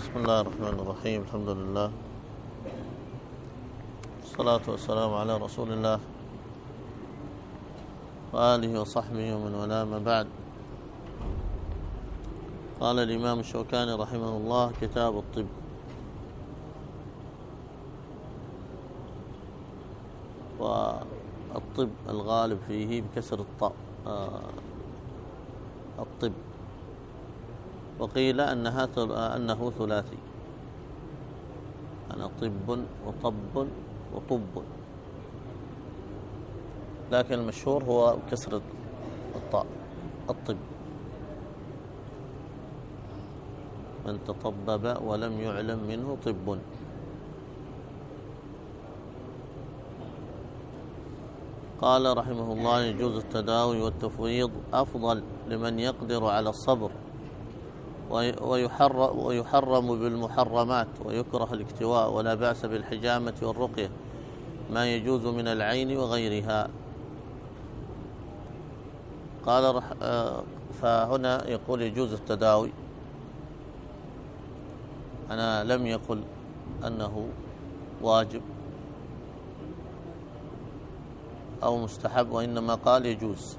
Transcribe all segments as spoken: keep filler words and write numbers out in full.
بسم الله الرحمن الرحيم. الحمد لله والصلاة والسلام على رسول الله وآله وصحبه ومن والاه، ما بعد. قال الإمام الشوكاني رحمه الله: كتاب الطب. والطب الغالب فيه بكسر الطاء آه الطب، وقيل أنها أنه ثلاثي، أنا طب وطب وطب، لكن المشهور هو كسر الطاء الطب. من تطبب ولم يعلم منه طب. قال رحمه الله: يجوز التداوي والتفويض أفضل لمن يقدر على الصبر، ويحرم بالمحرمات، ويكره الاكتواء، ولا بأس بالحجامة والرقية، ما يجوز من العين وغيرها. قال رح فهنا يقول يجوز التداوي. أنا لم يقل أنه واجب أو مستحب، وإنما قال يجوز،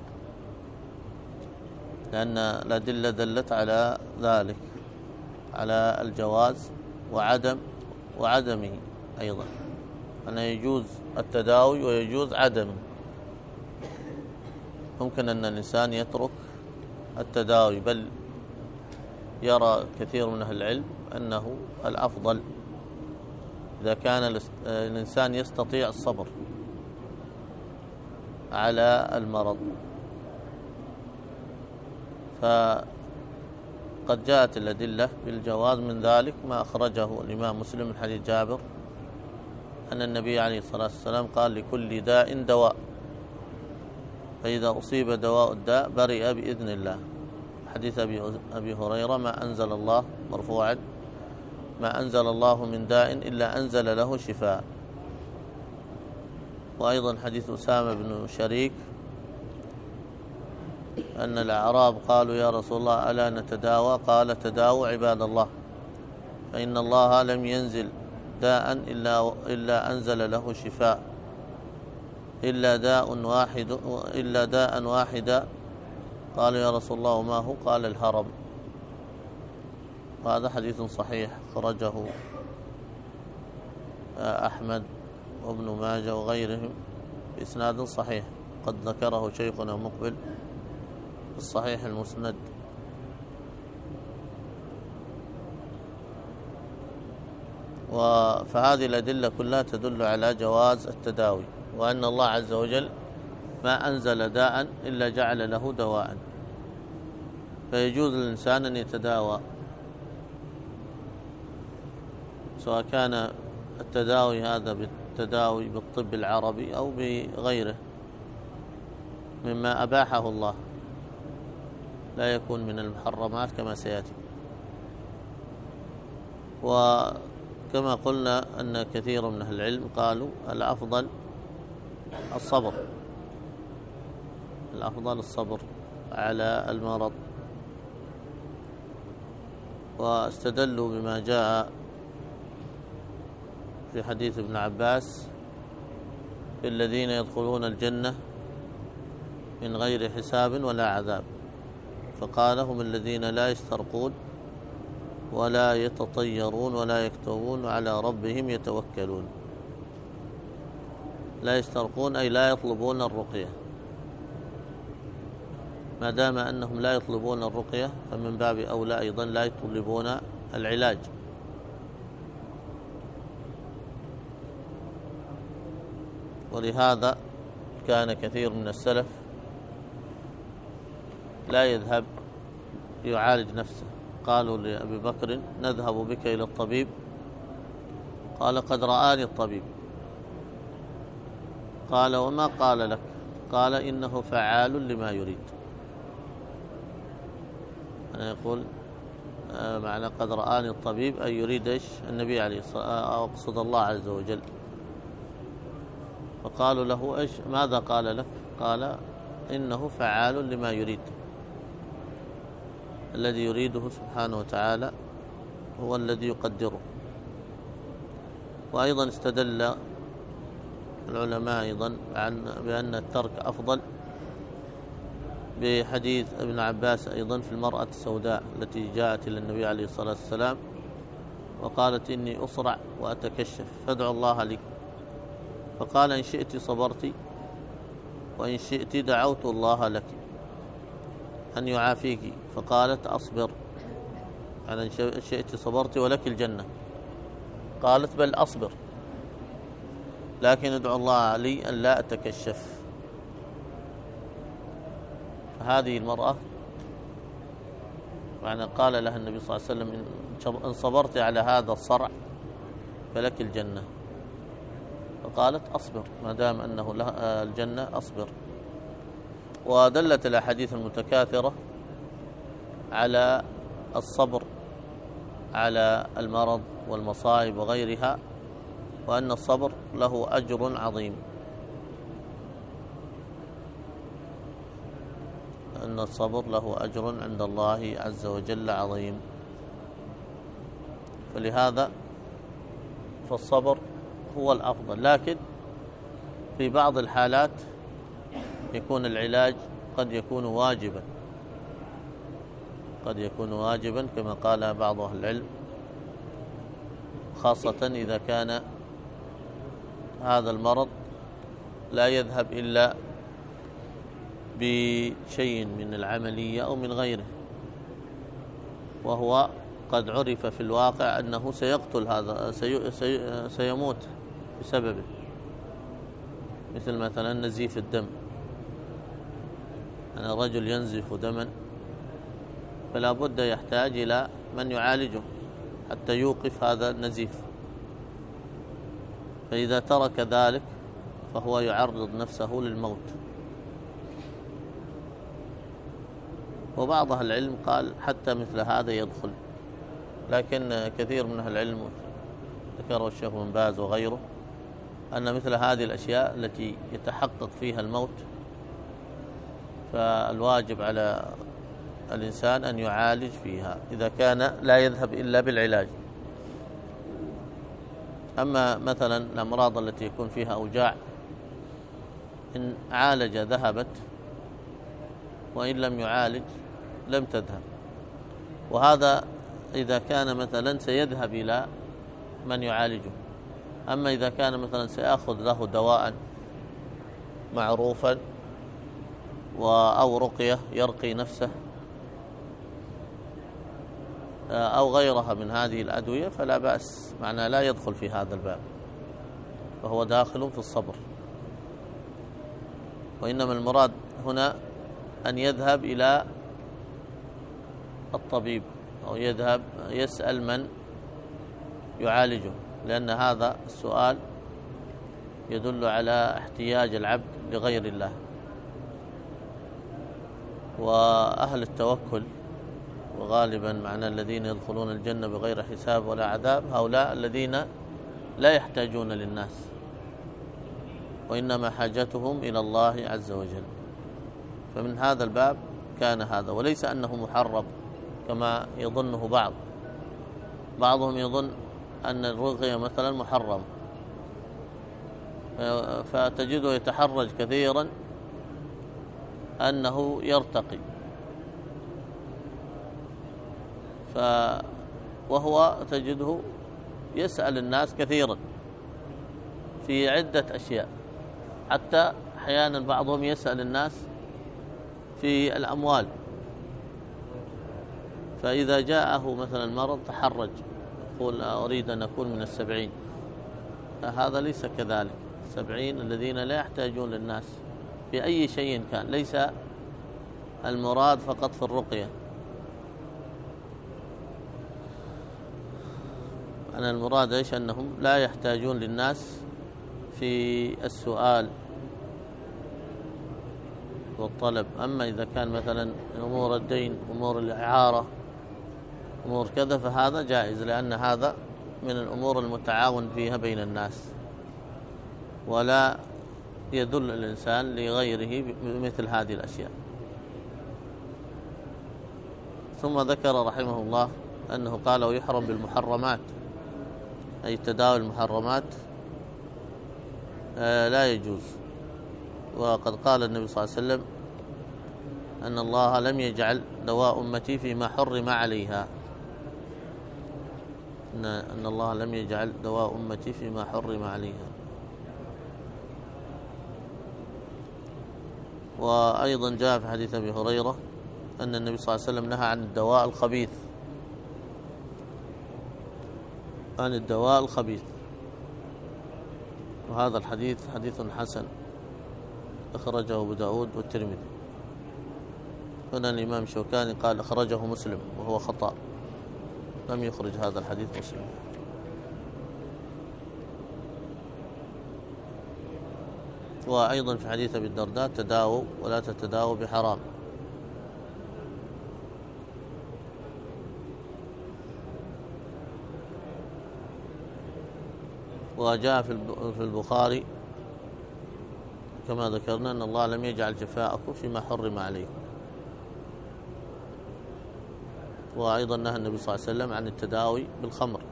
لأن الأدلة دلت على ذلك، على الجواز وعدم وعدمه أيضا، أنه يجوز التداوي ويجوز عدمه. ممكن أن الإنسان يترك التداوي، بل يرى كثير من أهل العلم أنه الأفضل إذا كان الإنسان يستطيع الصبر على المرض. فقد جاءت الأدلة بالجواز، من ذلك ما أخرجه الإمام مسلم من حديث جابر أن النبي عليه الصلاة والسلام قال: لكل داء دواء، فإذا أصيب دواء الداء برئ بإذن الله. حديث أبي هريرة: ما أنزل الله مرفوعا ما أنزل الله من داء إلا أنزل له شفاء. وأيضا حديث أسامة بن شريك أن الأعراب قالوا: يا رسول الله ألا نتداوى؟ قال: تداووا عباد الله، فإن الله لم ينزل داء إلا, إلا أنزل له شفاء، إلا داء واحد إلا داء واحدا. قالوا: يا رسول الله وما هو؟ قال: الهرم. وهذا حديث صحيح خرجه أحمد وابن ماجه وغيرهم بإسناد صحيح، قد ذكره شيخنا مقبل في الصحيح المسند. فهذه الأدلة كلها تدل على جواز التداوي، وأن الله عز وجل ما أنزل داء إلا جعل له دواء، فيجوز للإنسان أن يتداوى، سواء كان التداوي هذا بالتداوي بالطب العربي أو بغيره مما أباحه الله، لا يكون من المحرمات كما سيأتي. وكما قلنا أن كثير من أهل العلم قالوا الأفضل الصبر، الأفضل الصبر على المرض، واستدلوا بما جاء في حديث ابن عباس: في الذين يدخلون الجنة من غير حساب ولا عذاب، فقال: هم الذين لا يسترقون ولا يتطيرون ولا يكتوون وعلى ربهم يتوكلون. لا يسترقون أي لا يطلبون الرقية، ما دام أنهم لا يطلبون الرقية فمن باب أولى أيضا لا يطلبون العلاج. ولهذا كان كثير من السلف لا يذهب يعالج نفسه. قالوا لأبي بكر: نذهب بك إلى الطبيب. قال: قد رآني الطبيب. قال: وما قال لك؟ قال: إنه فعال لما يريد. أنا يقول معنى قد رآني الطبيب أي يريد إيش؟ النبي عليه الصلاة والسلام، أقصد الله عز وجل. فقالوا له: إيش ماذا قال لك؟ قال: إنه فعال لما يريد، الذي يريده سبحانه وتعالى هو الذي يقدره. وأيضا استدل العلماء أيضا عن بأن الترك أفضل بحديث ابن عباس أيضا في المرأة السوداء التي جاءت إلى النبي عليه الصلاة والسلام وقالت إني أصرع وأتكشف فادعوا الله لي، فقال إن شئت صبرت وإن شئت دعوت الله لك أن يعافيك، فقالت أصبر، يعني إن شئت صبرت ولك الجنة. قالت بل أصبر لكن ادعو الله لي أن لا أتكشف. فهذه المرأة معنى قال لها النبي صلى الله عليه وسلم إن صبرت على هذا الصرع فلك الجنة، فقالت أصبر ما دام أنه لها الجنة أصبر. ودلت الأحاديث المتكاثرة على الصبر على المرض والمصائب وغيرها، وأن الصبر له أجر عظيم، أن الصبر له أجر عند الله عز وجل عظيم. فلهذا فالصبر هو الأفضل، لكن في بعض الحالات يكون العلاج قد يكون واجبا، قد يكون واجبا كما قال بعض أهل العلم، خاصة إذا كان هذا المرض لا يذهب إلا بشيء من العملية أو من غيره، وهو قد عرف في الواقع أنه سيقتل هذا سي سي سيموت بسببه، مثل مثلا نزيف الدم، أن يعني الرجل ينزف دما فلا بد يحتاج إلى من يعالجه حتى يوقف هذا النزيف، فإذا ترك ذلك فهو يعرض نفسه للموت. وبعض أهل العلم قال حتى مثل هذا يدخل، لكن كثير من أهل العلم ذكره الشيخ بن باز وغيره أن مثل هذه الأشياء التي يتحقق فيها الموت فالواجب على الإنسان أن يعالج فيها إذا كان لا يذهب إلا بالعلاج. أما مثلا الأمراض التي يكون فيها أوجاع إن عالج ذهبت، وإن لم يعالج لم تذهب، وهذا إذا كان مثلا سيذهب إلى من يعالجه. أما إذا كان مثلا سيأخذ له دواء معروفا أو رقية يرقي نفسه أو غيرها من هذه الأدوية فلا بأس، معناه لا يدخل في هذا الباب، فهو داخل في الصبر. وإنما المراد هنا أن يذهب إلى الطبيب أو يذهب يسأل من يعالجه، لأن هذا السؤال يدل على احتياج العبد لغير الله. وأهل التوكل وغالبا معنى الذين يدخلون الجنة بغير حساب ولا عذاب هؤلاء الذين لا يحتاجون للناس، وإنما حاجتهم إلى الله عز وجل. فمن هذا الباب كان هذا، وليس أنه محرم كما يظنه بعض بعضهم يظن أن الرقية مثلا محرم، فتجده يتحرج كثيرا أنه يرتقي، ف وهو تجده يسأل الناس كثيرا في عدة أشياء، حتى أحيانا بعضهم يسأل الناس في الأموال، فإذا جاءه مثلا مرض تحرج يقول أريد أن أكون من السبعين، هذا ليس كذلك. السبعين الذين لا يحتاجون للناس في أي شيء كان، ليس المراد فقط في الرقية. أنا المراد إيش؟ أنهم لا يحتاجون للناس في السؤال والطلب. أما إذا كان مثلا أمور الدين، أمور الإعارة، أمور كذا، فهذا جائز، لأن هذا من الأمور المتعاون فيها بين الناس، ولا يدل الإنسان لغيره بمثل هذه الأشياء. ثم ذكر رحمه الله أنه قال ويحرم بالمحرمات، أي تداوي المحرمات لا يجوز. وقد قال النبي صلى الله عليه وسلم أن الله لم يجعل دواء أمتي فيما حرم عليها، أن الله لم يجعل دواء أمتي فيما حرم عليها. وأيضا جاء في حديث أبي هريرة أن النبي صلى الله عليه وسلم نهى عن الدواء الخبيث، عن الدواء الخبيث. وهذا الحديث حديث حسن أخرجه أبو داود والترمذي. هنا الإمام الشوكاني قال أخرجه مسلم، وهو خطأ، لم يخرج هذا الحديث مسلم. وأيضا في حديث أبي الدرداء تداووا ولا تتداووا بحرام. وجاء في البخاري كما ذكرنا أن الله لم يجعل شفاءكم فيما حرم عليكم. وأيضا نهى النبي صلى الله عليه وسلم عن التداوي بالخمر،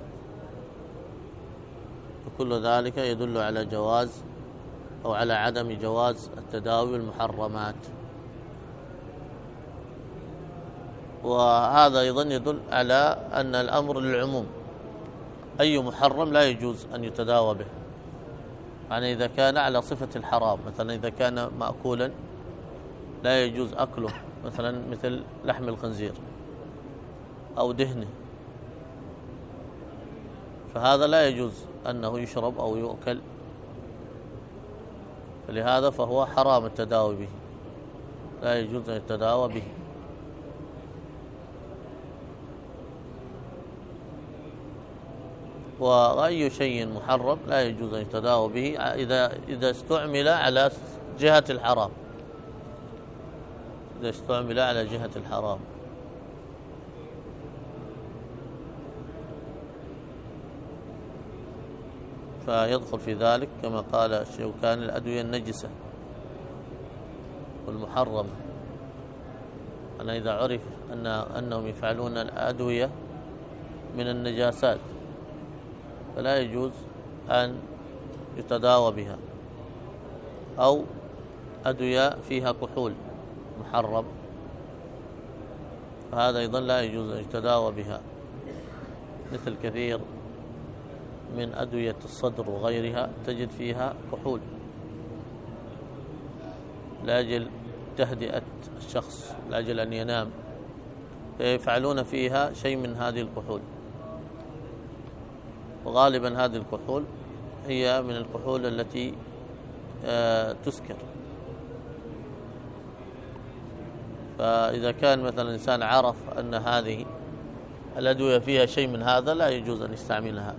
وكل ذلك يدل على جواز أو على عدم جواز التداوي بالمحرمات. وهذا أيضا يدل على أن الأمر للعموم، أي محرم لا يجوز أن يتداوى به، يعني إذا كان على صفة الحرام، مثلا إذا كان مأكولا لا يجوز أكله، مثلا مثل لحم الخنزير أو دهنه، فهذا لا يجوز أنه يشرب أو يؤكل، فلهذا فهو حرام التداوي به، لا يجوز أن يتداوى به. وأي شيء محرم لا يجوز أن يتداوى به إذا إذا استعمل على جهة الحرام، إذا استعمل على جهة الحرام. فيدخل في ذلك كما قال الشوكاني الأدوية النجسة والمحرمة، أنا إذا عرف أن أنهم يفعلون الأدوية من النجاسات فلا يجوز أن يتداوى بها، أو أدوية فيها كحول محرم، فهذا أيضا لا يجوز أن يتداوى بها، مثل كثير من أدوية الصدر وغيرها تجد فيها كحول لأجل تهدئة الشخص، لأجل أن ينام، فيفعلون فيها شيء من هذه الكحول، وغالبا هذه الكحول هي من الكحول التي تسكر. فإذا كان مثلا الإنسان عرف أن هذه الأدوية فيها شيء من هذا لا يجوز أن يستعملها.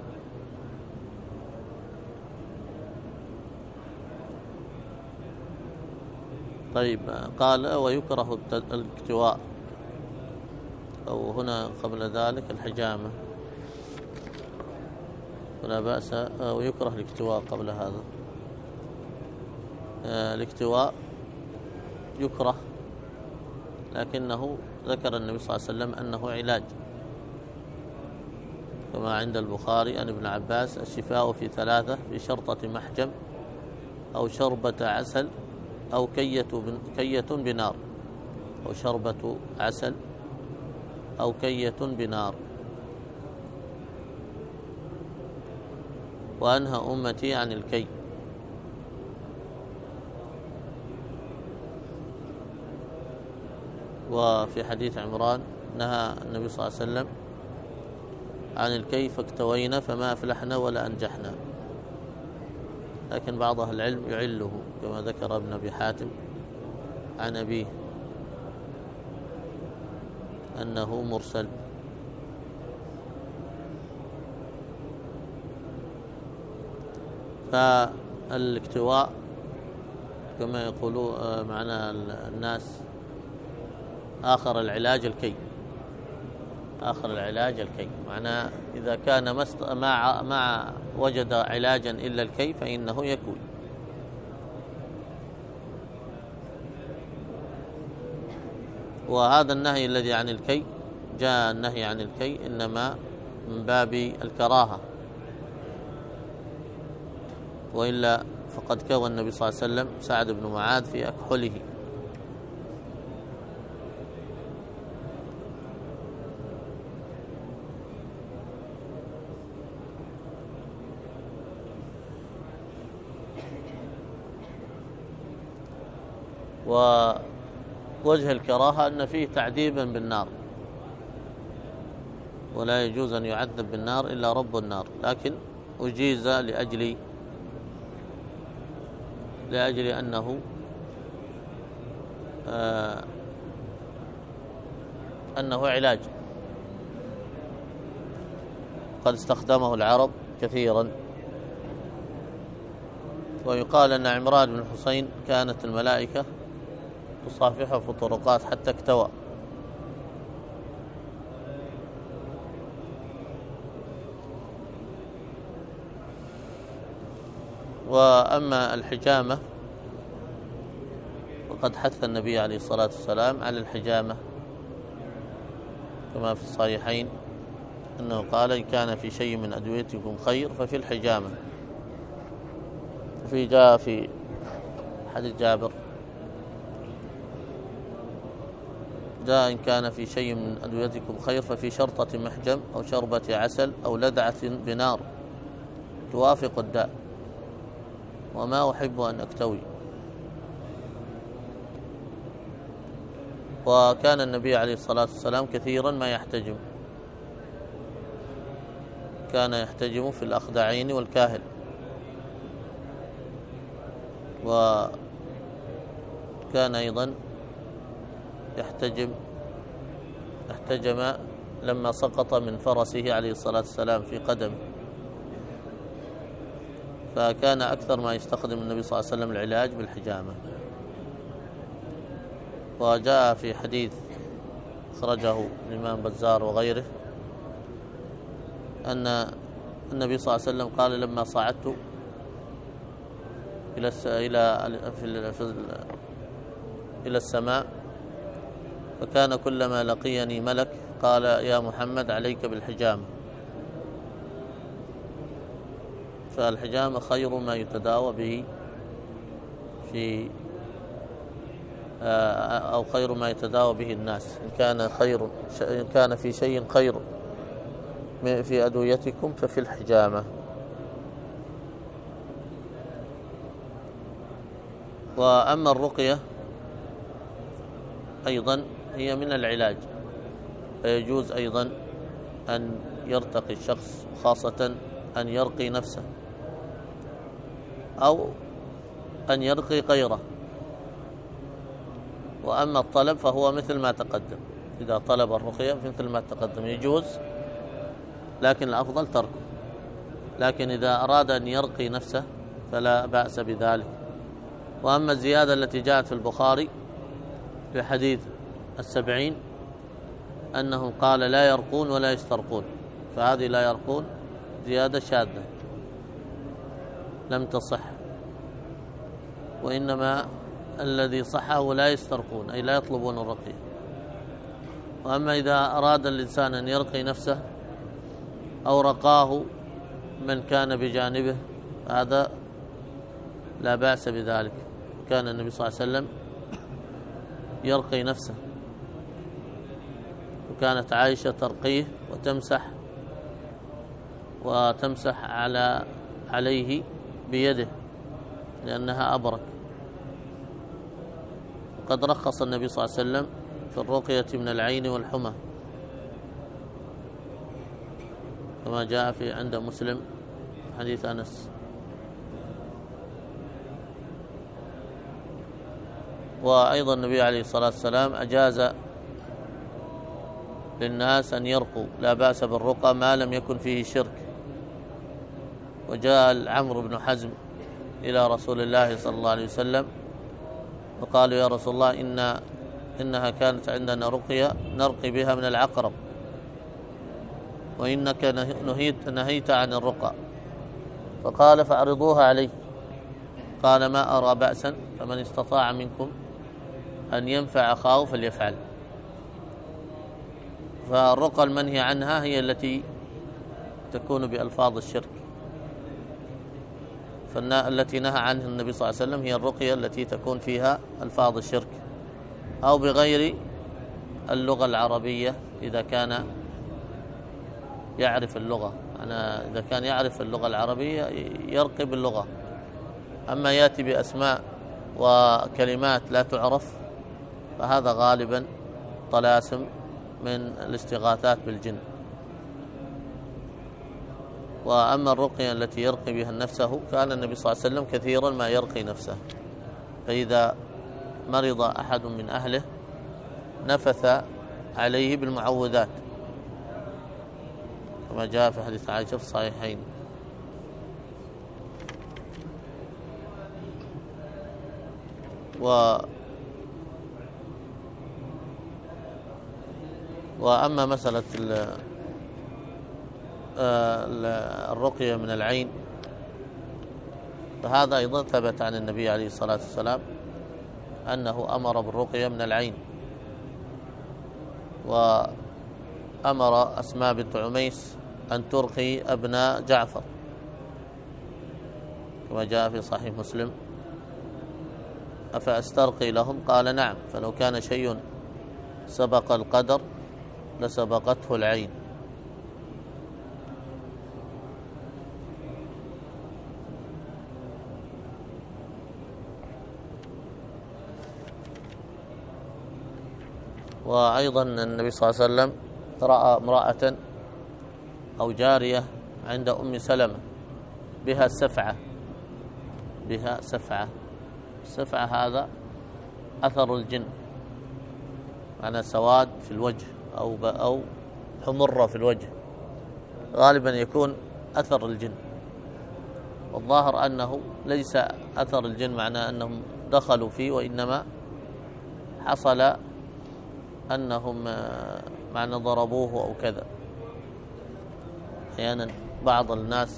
طيب، قال ويكره الاكتواء، أو هنا قبل ذلك الحجامة، ولا بأس، ويكره الاكتواء قبل هذا. الاكتواء يكره، لكنه ذكر النبي صلى الله عليه وسلم أنه علاج، كما عند البخاري عن ابن عباس الشفاء في ثلاثة: في شرطة محجم، أو شربة عسل، أو كية كية بنار، أو شربة عسل أو كية بنار. وأنهى أمتي عن الكي. وفي حديث عمران نهى النبي صلى الله عليه وسلم عن الكي فاكتوينا فما أفلحنا ولا أنجحنا، لكن بعض أهل العلم يعله كما ذكر ابن أبي حاتم عن أبيه أنه مرسل. فالاكتواء كما يقولون معنى الناس آخر العلاج الكي، آخر العلاج الكي، معناه إذا كان ما ما وجد علاجا إلا الكي فإنه يكوي. وهذا النهي الذي عن الكي جاء النهي عن الكي إنما من باب الكراهة، وإلا فقد كوى النبي صلى الله عليه وسلم سعد بن معاذ في أكحله. ووجه الكراهة أن فيه تعذيبا بالنار، ولا يجوز أن يعذب بالنار إلا رب النار، لكن أجيز لأجل لأجل أنه آه أنه علاج، قد استخدمه العرب كثيرا. ويقال أن عمران بن حسين كانت الملائكة تصافحه في الطرقات حتى اكتوى. وأما الحجامة فقد حث النبي عليه الصلاة والسلام على الحجامة كما في الصحيحين أنه قال: إن كان في شيء من أدويتكم خير ففي الحجامة. في جاء في حديث جابر جاء: إن كان في شيء من أدويتكم خير ففي شرطة محجم أو شربة عسل أو لدعة بنار توافق الداء، وما أحب أن أكتوي. وكان النبي عليه الصلاة والسلام كثيرا ما يحتجم، كان يحتجم في الأخدعين والكاهل، وكان أيضا يحتجم احتجم لما سقط من فرسه عليه الصلاة والسلام في قدمه. فكان أكثر ما يستخدم النبي صلى الله عليه وسلم العلاج بالحجامة. وجاء في حديث أخرجه الإمام بزار وغيره أن النبي صلى الله عليه وسلم قال: لما صعدت إلى إلى في إلى السماء فكان كلما لقيني ملك قال: يا محمد عليك بالحجامة. فالحجامة خير ما يتداوى به في أو خير ما يتداوى به الناس. إن كان خير إن كان في شيء خير في أدويتكم ففي الحجامة. وأما الرقية أيضا هي من العلاج، فيجوز أيضا أن يرتقي الشخص، خاصة أن يرقي نفسه أو أن يرقي غيره. وأما الطلب فهو مثل ما تقدم، إذا طلب الرقية مثل ما تقدم يجوز، لكن الأفضل تركه. لكن إذا أراد أن يرقي نفسه فلا بأس بذلك. وأما الزيادة التي جاءت في البخاري في حديث السبعين أنه قال: لا يرقون ولا يسترقون، فهذه لا يرقون زيادة شاذة لم تصح، وإنما الذي صحه لا يسترقون، أي لا يطلبون الرقية. وأما إذا أراد الإنسان أن يرقي نفسه أو رقاه من كان بجانبه هذا لا بأس بذلك. كان النبي صلى الله عليه وسلم يرقي نفسه، وكانت عائشة ترقيه وتمسح وتمسح على عليه بيده لأنها أبرك. وقد رخص النبي صلى الله عليه وسلم في الرقية من العين والحمى كما جاء في عند مسلم حديث أنس. وأيضا النبي عليه الصلاة والسلام أجاز للناس أن يرقوا، لا بأس بالرقى ما لم يكن فيه شرك. وجاء عمرو بن حزم إلى رسول الله صلى الله عليه وسلم وقالوا: يا رسول الله إن إنها كانت عندنا رقية نرقي بها من العقرب، وإنك نهيت, نهيت عن الرقى. فقال: فأعرضوها علي. قال: ما أرى بأسا، فمن استطاع منكم أن ينفع أخاه فليفعل. فالرقى المنهي عنها هي التي تكون بألفاظ الشرك، فالتي نهى عنها النبي صلى الله عليه وسلم هي الرقية التي تكون فيها ألفاظ الشرك أو بغير اللغة العربية إذا كان يعرف اللغة. أنا إذا كان يعرف اللغة العربية يرقي باللغة، أما يأتي بأسماء وكلمات لا تعرف فهذا غالبا طلاسم من الاستغاثات بالجن. وأما الرقية التي يرقي بها نفسه كان النبي صلى الله عليه وسلم كثيرا ما يرقي نفسه، فإذا مرض أحد من أهله نفث عليه بالمعوذات كما جاء في حديث عائشة في الصحيحين. و وأما مسألة الرقية من العين فهذا أيضا ثبت عن النبي عليه الصلاة والسلام أنه أمر بالرقية من العين، وأمر أسماء بنت عميس أن ترقي أبناء جعفر كما جاء في صحيح مسلم: أفأسترقي لهم؟ قال: نعم، فلو كان شيء سبق القدر لسبقته العين. وأيضا النبي صلى الله عليه وسلم رأى امرأة أو جارية عند أم سلمة بها سفعة بها سفعة السفعة هذا أثر الجن، معنى سواد في الوجه أو أو حمرة في الوجه، غالبا يكون أثر الجن. والظاهر أنه ليس أثر الجن معناه أنهم دخلوا فيه، وإنما حصل أنهم معنى ضربوه أو كذا. أحيانا بعض الناس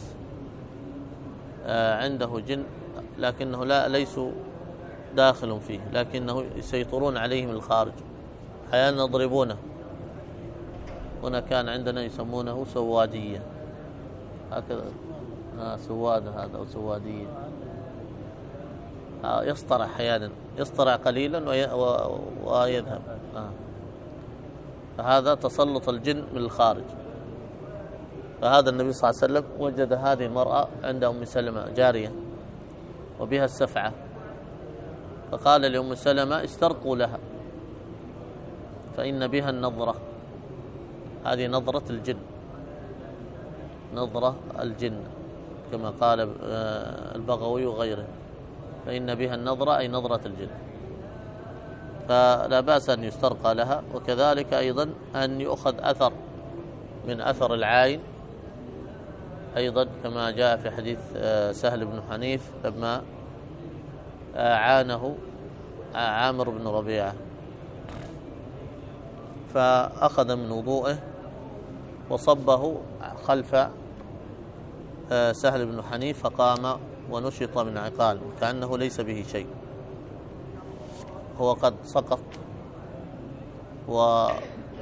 عنده جن لكنه لا ليسوا داخل فيه، لكنه يسيطرون عليه من الخارج، أحيانا يضربونه. هنا كان عندنا يسمونه سوادية، هكذا آه سواد هذا أو سوادية. آه يصطرع أحيانا، يصطرع قليلا ويذهب. آه. فهذا تسلط الجن من الخارج. فهذا النبي صلى الله عليه وسلم وجد هذه المرأة عند أم سلمة جارية وبها السفعة، فقال لأم سلمة: استرقوا لها فإن بها النظرة. هذه نظرة الجن، نظرة الجن كما قال البغوي وغيره، فإن بها النظرة أي نظرة الجن، فلا بأس أن يسترقى لها. وكذلك أيضا أن يؤخذ أثر من أثر العين أيضا كما جاء في حديث سهل بن حنيف لما عانه عامر بن ربيعة فأخذ من وضوءه وصبه خلف سهل بن حنيف فقام ونشط من عقال كأنه ليس به شيء، هو قد سقط ومعنى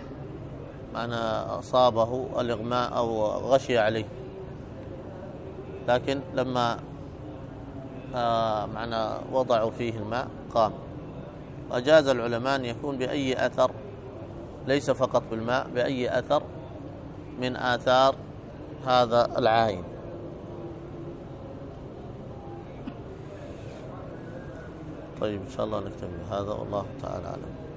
أصابه الإغماء أو غشي عليه، لكن لما معنى وضعوا فيه الماء قام. وأجاز العلماء أن يكون بأي أثر، ليس فقط بالماء، بأي أثر من آثار هذا العاين. طيب إن شاء الله نكتفي بهذا، والله تعالى أعلم.